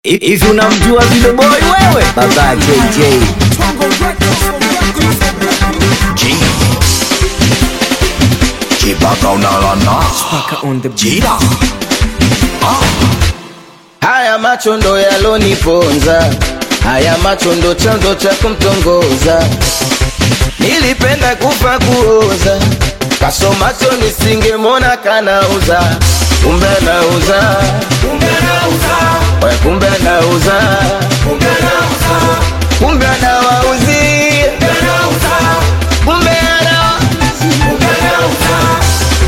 If unamjua Video Boy wewe, baba JJ Chipaka unalana Chipaka on the Jira Haya macho ndo yaloniponza, haya macho ndo chanzo cha kumtongoza. Nilipenda kufa kuoza, kasomacho nisingemona kanauza. Kumbe nauza, kumbe nauza, we kumbe nauza, kumbe nauza, kumbe anawauzia, kumbe nauza, kumbe anawauzia, kumbe nauza.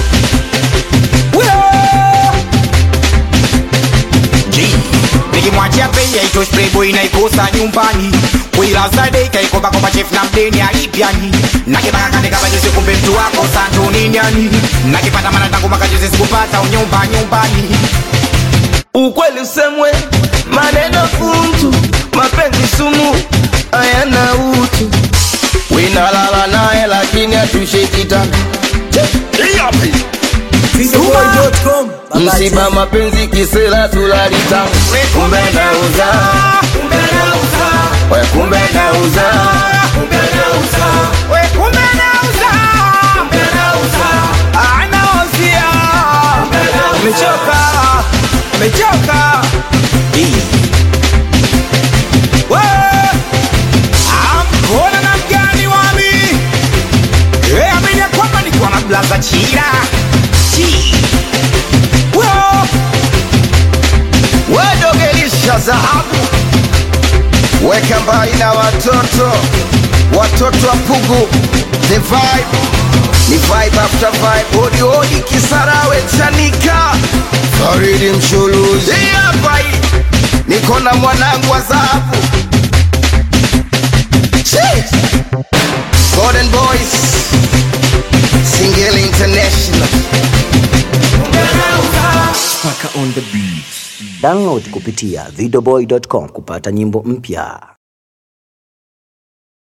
Nikimwachia pei ya ito spray boy na ikosa nyumbani Kuila zade ikaikoba kwa chef na mdeni alipiani Nakipaka katika bajuzi kumbe mtu wako santo nini yani Nakipata manatangu makajuzi sikupata unyumba nyumbani Ukweli usemwe, maneno kumtu, mapenzi sumu, hayana utu. Winalala nae lakini atushekita Videoboy.com Msiba mapenzi kisela tulalita. Kumbe nauza, kumbe nauza, we kumbe nauza, kumbe nauza, We kumbe nauza kumbe nauza, Anaozia kumbe nauza. Mechoka Amkona na mgani wami amini ya kwamba nikuwa na blaza chira Wedogelisha zahabu, weka mbali na watoto wa Pugu. The vibe ni vibe after vibe, odi odi Kisarawe Chanika, Faridi Mshuluzi hapa hii. Niko na mwanangu wa zahabu Golden Boys Single International. Chipaka on the beat. Download kupitia videoboy.com kupata nyimbo mpya.